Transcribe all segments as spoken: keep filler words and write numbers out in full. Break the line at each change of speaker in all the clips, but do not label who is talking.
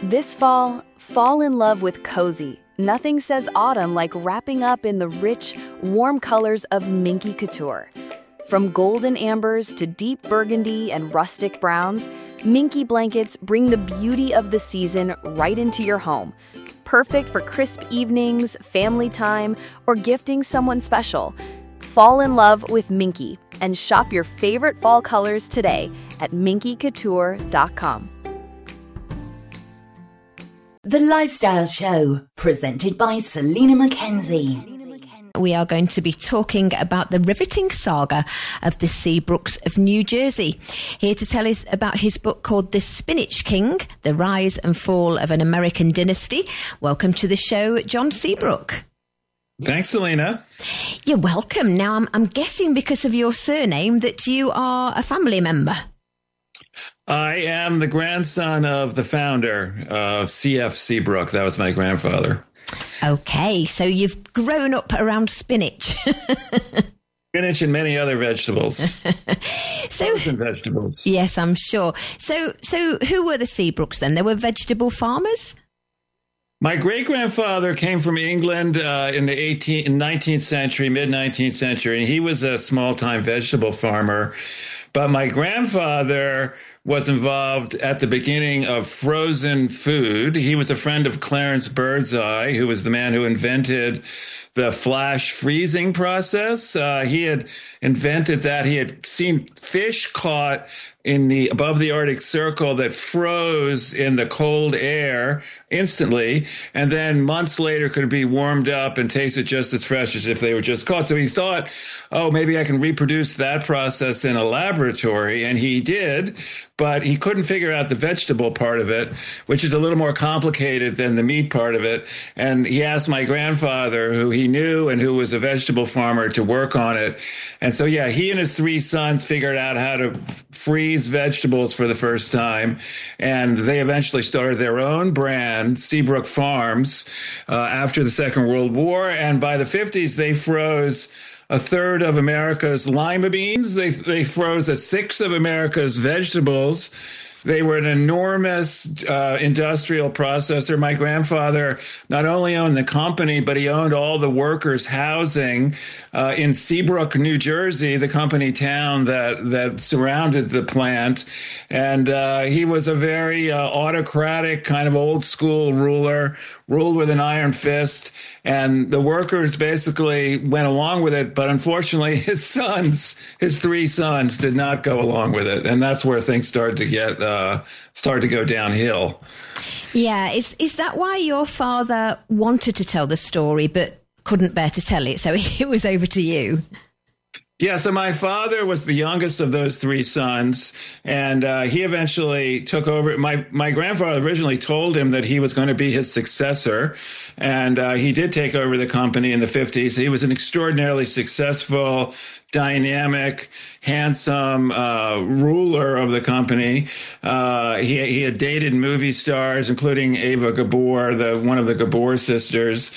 This fall, fall in love with cozy. Nothing says autumn like wrapping up in the rich, warm colors of Minky Couture. From golden ambers to deep burgundy and rustic browns, Minky blankets bring the beauty of the season right into your home. Perfect for crisp evenings, family time, or gifting someone special. Fall in love with Minky and shop your favorite fall colors today at minky couture dot com.
The Lifestyle Show, presented by Selena Mackenzie.
We are going to be talking about the riveting saga of the Seabrooks of New Jersey. Here to tell us about his book called The Spinach King, The Rise and Fall of an American Dynasty. Welcome to the show, John Seabrook.
Thanks, Selena.
You're welcome. Now, I'm, I'm guessing because of your surname that you are a family member.
I am the grandson of the founder of C F Seabrook. That was my grandfather.
Okay, so you've grown up around spinach.
Spinach and many other vegetables.
so
Frozen vegetables.
Yes, I'm sure. So, so who were the Seabrooks then? They were vegetable farmers?
My great-grandfather came from England uh, in the eighteenth, nineteenth century, mid-nineteenth century, and he was a small-time vegetable farmer. But my grandfather was involved at the beginning of frozen food. He was a friend of Clarence Birdseye, who was the man who invented the flash freezing process. Uh, he had invented that. He had seen fish caught in the above the Arctic Circle that froze in the cold air instantly, and then months later could be warmed up and tasted just as fresh as if they were just caught. So he thought, oh, maybe I can reproduce that process in a laboratory, and he did, but he couldn't figure out the vegetable part of it, which is a little more complicated than the meat part of it. And he asked my grandfather, who he knew and who was a vegetable farmer, to work on it. And so, yeah, he and his three sons figured out how to freeze vegetables for the first time. And they eventually started their own brand, Seabrook Farms, uh, after the Second World War. And by the fifties, they froze a third of America's lima beans. They they froze a sixth of America's vegetables. They were an enormous uh, industrial processor. My grandfather not only owned the company, but he owned all the workers' housing uh, in Seabrook, New Jersey, the company town that that surrounded the plant. And uh, he was a very uh, autocratic, kind of old school ruler, ruled with an iron fist. And the workers basically went along with it. But unfortunately, his sons, his three sons, did not go along with it. And that's where things started to get uh, Uh, started to go downhill.
Yeah, is is that why your father wanted to tell the story but couldn't bear to tell it? So it was over to you.
Yeah, so my father was the youngest of those three sons, and uh, he eventually took over. My my grandfather originally told him that he was going to be his successor, and uh, he did take over the company in the fifties. He was an extraordinarily successful, dynamic, handsome uh, ruler of the company. Uh, he he had dated movie stars, including Ava Gabor, the one of the Gabor sisters,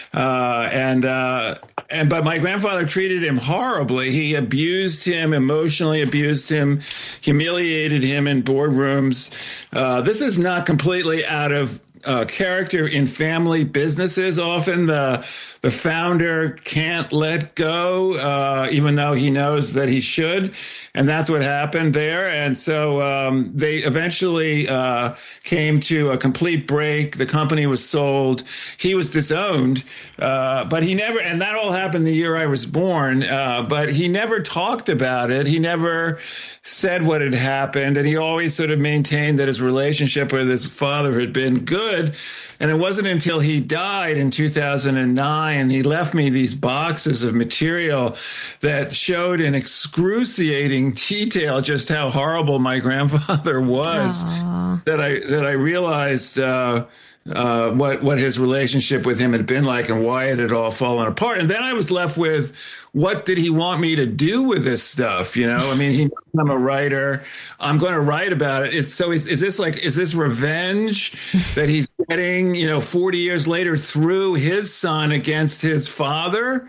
uh, and uh, and but my grandfather treated him horribly. He abused him, emotionally abused him, humiliated him in boardrooms. Uh, this is not completely out of Uh, character in family businesses. Often the the founder can't let go, uh, even though he knows that he should, and that's what happened there. And so um, they eventually uh, came to a complete break. The company was sold. He was disowned, uh, but he never. And that all happened the year I was born. Uh, but he never talked about it. He never said what had happened, and he always sort of maintained that his relationship with his father had been good. And it wasn't until he died in two thousand nine, he left me these boxes of material that showed in excruciating detail just how horrible my grandfather was, Aww. that I that I realized uh, uh, what what his relationship with him had been like and why it had all fallen apart. And then I was left with, what did he want me to do with this stuff? You know, I mean, he knows I'm a writer. I'm going to write about it. Is, so is, is this like, is this revenge that he's getting, you know, forty years later through his son against his father?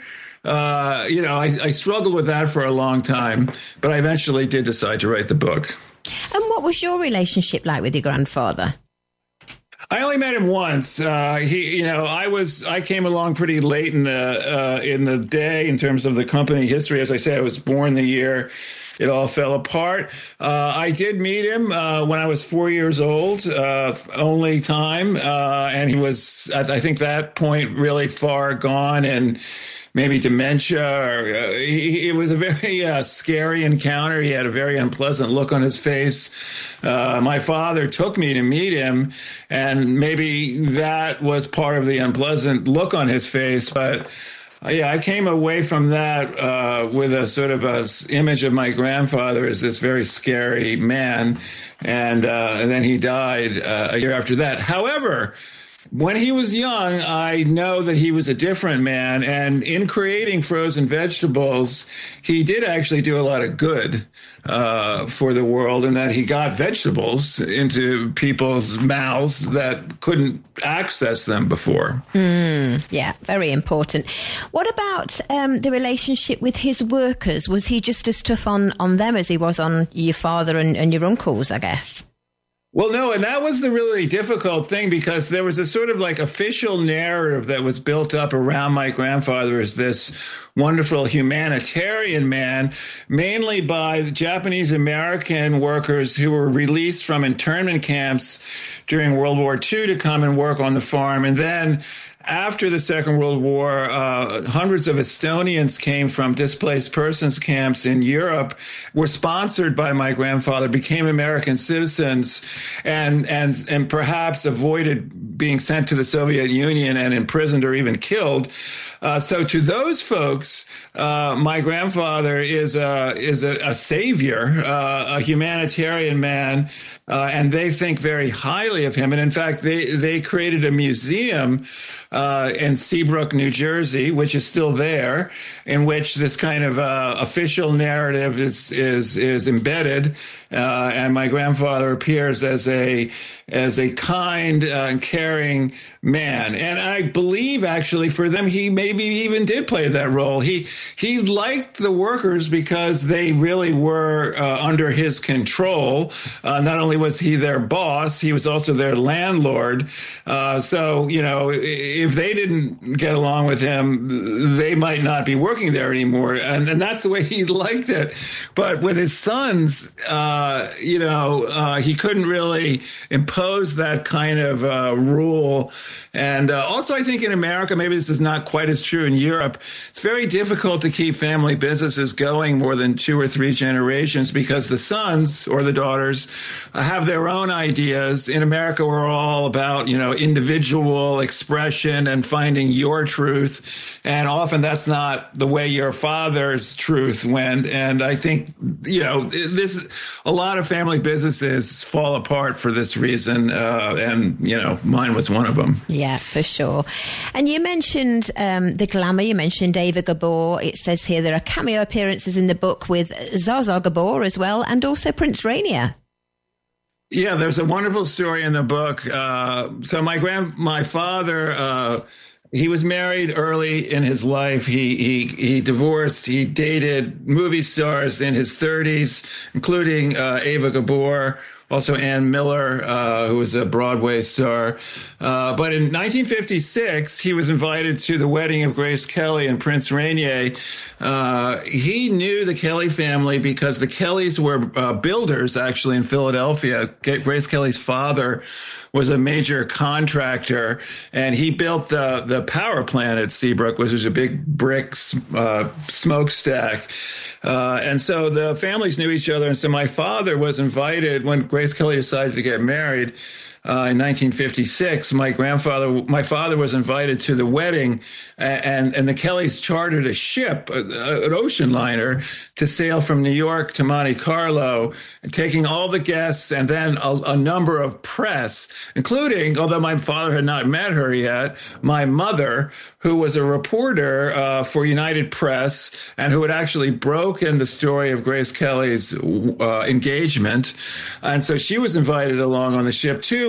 Uh, you know, I, I struggled with that for a long time, but I eventually did decide to write the book.
And what was your relationship like with your grandfather?
I only met him once. Uh, he, you know, I was I came along pretty late in the uh, in the day in terms of the company history. As I said, I was born the year it all fell apart. Uh, I did meet him uh, when I was four years old, uh, only time, uh, and he was, at, I think, that point really far gone and maybe dementia. Or uh, he, it was a very uh, scary encounter. He had a very unpleasant look on his face. Uh, my father took me to meet him, and maybe that was part of the unpleasant look on his face, but yeah, I came away from that uh, with a sort of a image of my grandfather as this very scary man, and, uh, and then he died uh, a year after that. However, when he was young, I know that he was a different man, and in creating frozen vegetables, he did actually do a lot of good uh, for the world, and that he got vegetables into people's mouths that couldn't access them before.
Mm, yeah, very important. What about um, the relationship with his workers? Was he just as tough on, on them as he was on your father and, and your uncles, I guess?
Well, no, and that was the really difficult thing, because there was a sort of like official narrative that was built up around my grandfather as this wonderful humanitarian man, mainly by Japanese American workers who were released from internment camps during World War Two to come and work on the farm. And then after the Second World War, uh, hundreds of Estonians came from displaced persons camps in Europe, were sponsored by my grandfather, became American citizens, and and and perhaps avoided being sent to the Soviet Union and imprisoned or even killed. Uh, so to those folks, uh, my grandfather is a is a, a savior, uh, a humanitarian man, uh, and they think very highly of him. And in fact, they they created a museum Uh, in Seabrook, New Jersey, which is still there, in which this kind of uh, official narrative is is is embedded, uh, and my grandfather appears as a as a kind uh, and caring man. And I believe, actually, for them, he maybe even did play that role. He he liked the workers because they really were uh, under his control. Uh, not only was he their boss, he was also their landlord. Uh, so, you know, if they didn't get along with him, they might not be working there anymore. And, and that's the way he liked it. But with his sons, uh, you know, uh, he couldn't really impose that kind of uh, rule. And uh, also, I think in America, maybe this is not quite as true in Europe, it's very difficult to keep family businesses going more than two or three generations, because the sons or the daughters have their own ideas. In America, we're all about, you know, individual expression and finding your truth. And often that's not the way your father's truth went. And I think, you know, this, a lot of family businesses fall apart for this reason. Uh, and, you know, mine was one of them.
Yeah, for sure. And you mentioned um, the glamour. You mentioned Eva Gabor. It says here there are cameo appearances in the book with Zsa Zsa Gabor as well, and also Prince Rainier.
Yeah, there's a wonderful story in the book. Uh, so my grand, my father, uh, he was married early in his life. He he he divorced. He dated movie stars in his thirties, including uh, Eva Gabor, also Ann Miller, uh, who was a Broadway star. Uh, but in nineteen fifty-six, he was invited to the wedding of Grace Kelly and Prince Rainier. Uh, he knew the Kelly family because the Kellys were uh, builders, actually, in Philadelphia. Grace Kelly's father was a major contractor, and he built the, the power plant at Seabrook, which was a big brick uh, smokestack. Uh, and so the families knew each other. And so my father was invited when Grace Kelly decided to get married uh, in nineteen fifty-six. My grandfather, my father was invited to the wedding, and, and the Kellys chartered a ship, an ocean liner, to sail from New York to Monte Carlo, taking all the guests and then a, a number of press, including, although my father had not met her yet, my mother, who was a reporter uh, for United Press and who had actually broken the story of Grace Kelly's uh, engagement. And so she was invited along on the ship too.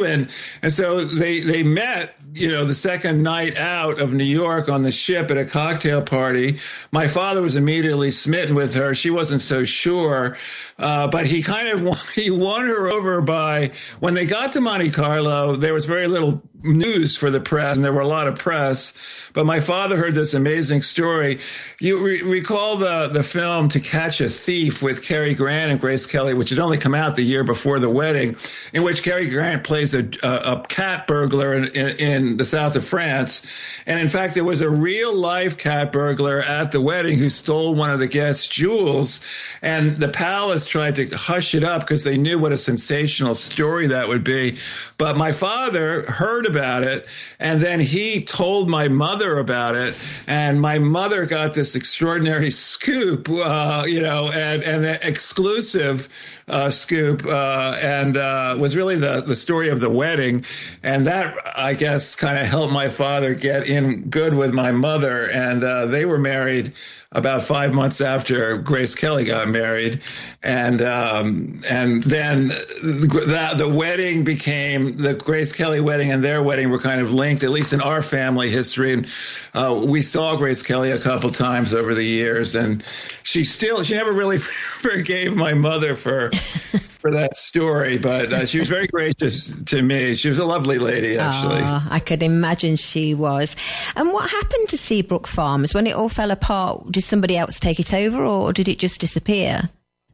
and and so they they met, you know, the second night out of New York on the ship at a cocktail party. My father was immediately smitten with her. She wasn't so sure, uh, but he kind of he won her over by, when they got to Monte Carlo, there was very little news for the press, and there were a lot of press. But my father heard this amazing story. You re- recall the the film To Catch a Thief with Cary Grant and Grace Kelly, which had only come out the year before the wedding, in which Cary Grant plays a, a, a cat burglar in, in, in the south of France. And in fact, there was a real life cat burglar at the wedding who stole one of the guests' jewels. And the palace tried to hush it up because they knew what a sensational story that would be. But my father heard about it, and then he told my mother about it, and my mother got this extraordinary scoop, uh, you know, and, and an exclusive uh, scoop, uh, and uh, was really the, the story of the wedding. And that, I guess, kind of helped my father get in good with my mother, and uh, they were married about five months after Grace Kelly got married. And um, and then the, the wedding became, the Grace Kelly wedding and their wedding were kind of linked, at least in our family history. And uh, we saw Grace Kelly a couple times over the years, and she still, she never really forgave my mother for for that story, but uh, she was very gracious to me. She was a lovely lady, actually.
Oh, I could imagine she was. And what happened to Seabrook Farms when it all fell apart? Did somebody else take it over, or did it just disappear?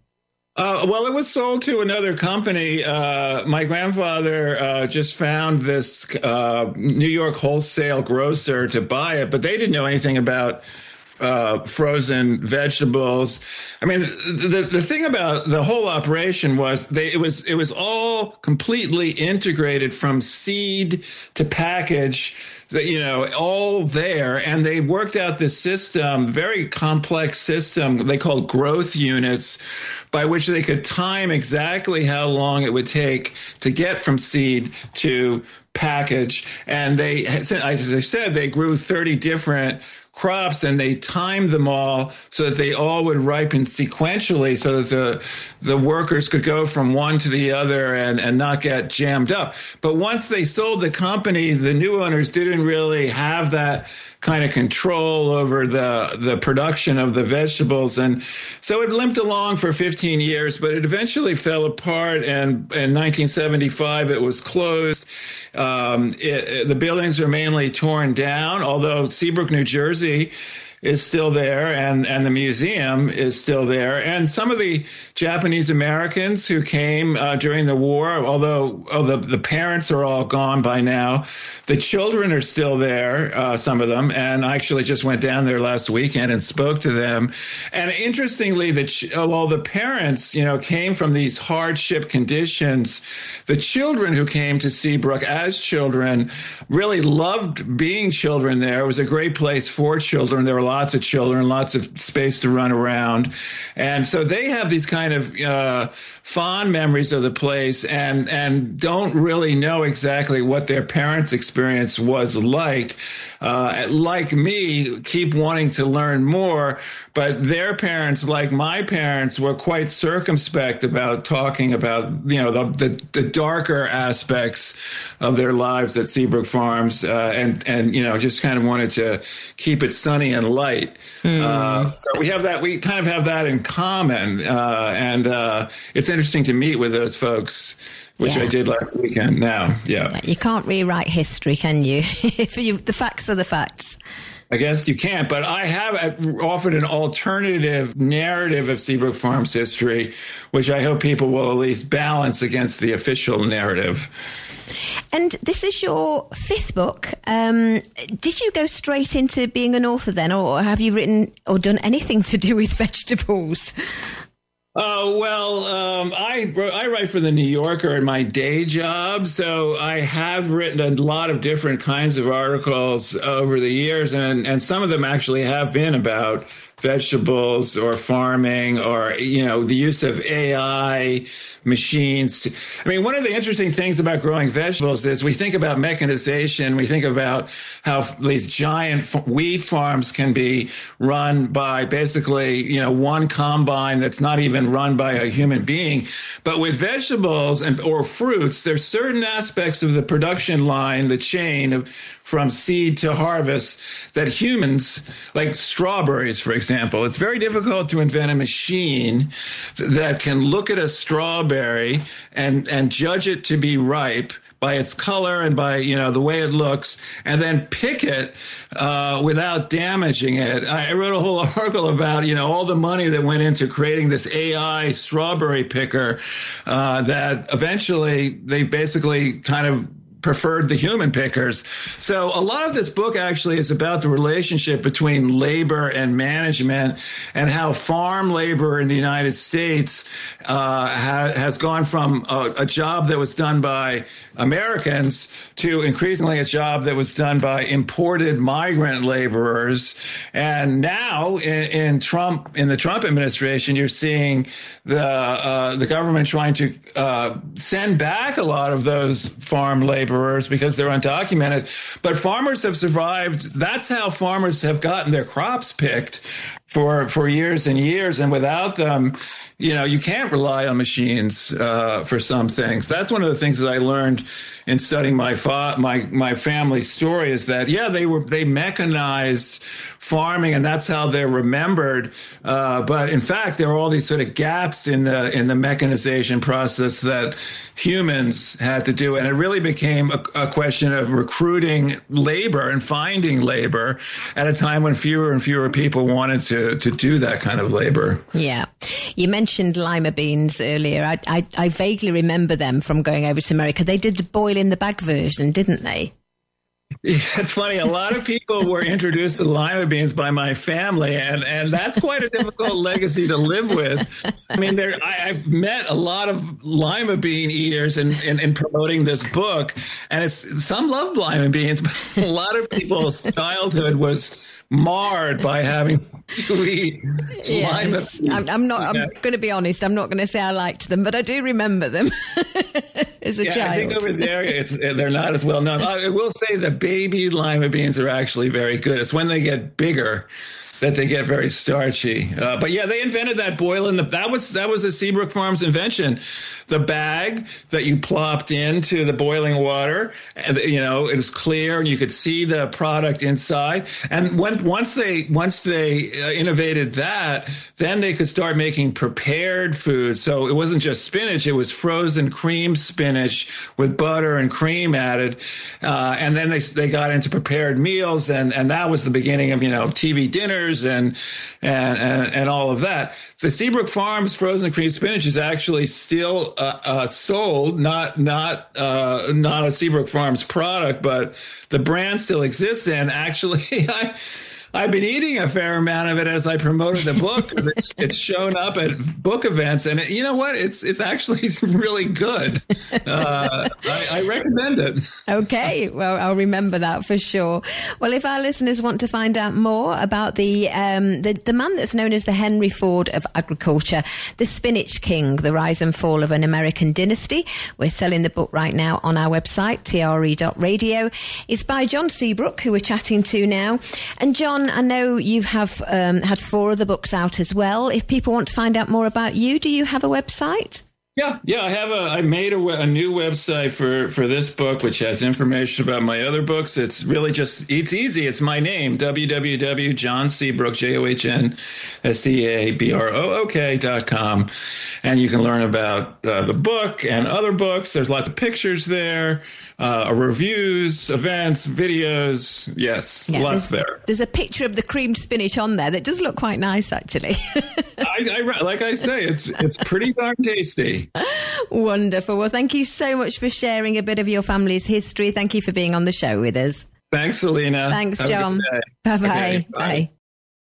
Uh, well, it was sold to another company. Uh, my grandfather uh, just found this uh, New York wholesale grocer to buy it, but they didn't know anything about uh, frozen vegetables. I mean, the the thing about the whole operation was they it was it was all completely integrated from seed to package, you know, all there. And they worked out this system, very complex system they called growth units, by which they could time exactly how long it would take to get from seed to package. And they, as I said, they grew thirty different crops, and they timed them all so that they all would ripen sequentially, so that the the workers could go from one to the other and, and not get jammed up. But once they sold the company, the new owners didn't really have that kind of control over the the production of the vegetables. And so it limped along for fifteen years, but it eventually fell apart. And in nineteen seventy-five, it was closed. Um, it, the buildings are mainly torn down, although Seabrook, New Jersey is still there, and, and the museum is still there. And some of the Japanese Americans who came uh, during the war, although oh, the, the parents are all gone by now, the children are still there, uh, some of them. And I actually just went down there last weekend and spoke to them. And interestingly, the ch- while the parents, you know, came from these hardship conditions, the children who came to Seabrook as children really loved being children there. It was a great place for children. There were lots of children, lots of space to run around. And so they have these kind of uh, fond memories of the place, and, and don't really know exactly what their parents' experience was like. Uh, like me, keep wanting to learn more, but their parents, like my parents, were quite circumspect about talking about, you know, the, the, the darker aspects of their lives at Seabrook Farms, uh, and, and, you know, just kind of wanted to keep it sunny and light. Mm. Uh, so we have that, we kind of have that in common. Uh, and uh, it's interesting to meet with those folks, which yeah. I did last weekend now. Yeah.
You can't rewrite history, can you? If you, the facts are the facts.
I guess you can't, but I have offered an alternative narrative of Seabrook Farms history, which I hope people will at least balance against the official narrative.
And this is your fifth book. Um, did you go straight into being an author then, or have you written or done anything to do with vegetables?
Oh, well, um, I, I write for The New Yorker in my day job, so I have written a lot of different kinds of articles over the years, and, and some of them actually have been about vegetables or farming or, you know, the use of A I machines. To, I mean, one of the interesting things about growing vegetables is we think about mechanization. We think about how these giant wheat farms can be run by basically, you know, one combine that's not even run by a human being. But with vegetables and or fruits, there's certain aspects of the production line, the chain of from seed to harvest that humans, like strawberries, for example, it's very difficult to invent a machine that can look at a strawberry and, and judge it to be ripe by its color and by, you know, the way it looks, and then pick it uh, without damaging it. I wrote a whole article about, you know, all the money that went into creating this A I strawberry picker uh, that eventually they basically kind of preferred the human pickers. So a lot of this book actually is about the relationship between labor and management and how farm labor in the United States uh, ha- has gone from a, a job that was done by Americans to increasingly a job that was done by imported migrant laborers. And now in, in Trump, in the Trump administration, you're seeing the uh, the government trying to uh, send back a lot of those farm laborers because they're undocumented. But farmers have survived. That's how farmers have gotten their crops picked for for years and years. And without them, you know, you can't rely on machines uh, for some things. That's one of the things that I learned in studying my fa- my my family's story is that, yeah, they were they mechanized farming, and that's how they're remembered. Uh, but in fact, there are all these sort of gaps in the in the mechanization process that humans had to do, and it really became a, a question of recruiting labor and finding labor at a time when fewer and fewer people wanted to to do that kind of labor.
Yeah, you mentioned lima beans earlier. I I, I vaguely remember them from going over to America. They did the boil in the bag version, didn't they?
Yeah, it's funny. A lot of people were introduced to lima beans by my family, and, and that's quite a difficult legacy to live with. I mean, there, I, I've met a lot of lima bean eaters in, in, in promoting this book, and it's some love lima beans, but a lot of people's childhood was marred by having to eat
yes.
lima beans.
I'm, I'm not. I'm going to be honest. I'm not going to say I liked them, but I do remember them as a
yeah,
child.
I think over there, it's they're not as well known. I will say the baby lima beans are actually very good. It's when they get bigger that they get very starchy. Uh, but yeah, they invented that boil in the, that was, that was a Seabrook Farms invention. The bag that you plopped into the boiling water, and, you know, it was clear and you could see the product inside. And when, once they, once they uh, innovated that, then they could start making prepared food. So it wasn't just spinach, it was frozen cream spinach with butter and cream added. Uh, and then they, they got into prepared meals, and, and that was the beginning of, you know, T V dinners and, and, and, and all of that. So Seabrook Farms frozen cream spinach is actually still uh, uh, sold, not, not, uh, not a Seabrook Farms product, but the brand still exists. And actually, I, I've been eating a fair amount of it as I promoted the book. It's, it's shown up at book events, and it, you know what? It's it's actually really good. Uh, I, I recommend it.
Okay, well, I'll remember that for sure. Well, if our listeners want to find out more about the um, the, the man that's known as the Henry Ford of agriculture, the Spinach King, the rise and fall of an American dynasty, we're selling the book right now on our website, T R E dot radio. It's by John Seabrook, who we're chatting to now. And John, I know you have um, had four other books out as well. If people want to find out more about you, do you have a website?
Yeah, yeah, I have a. I made a, a new website for for this book, which has information about my other books. It's really just, it's easy. It's my name, w w w dot john seabrook, J O H N S E A B R O O K dot com, and you can learn about uh, the book and other books. There's lots of pictures there, uh, reviews, events, videos. Yes, yeah, lots
there's,
there.
There's a picture of the creamed spinach on there that does look quite nice, actually.
I, I, like I say, it's it's pretty darn tasty.
Wonderful. Well, thank you so much for sharing a bit of your family's history. Thank you for being on the show with us.
Thanks, Selena.
Thanks,
Have
John.
Bye-bye.
Okay, bye. Bye.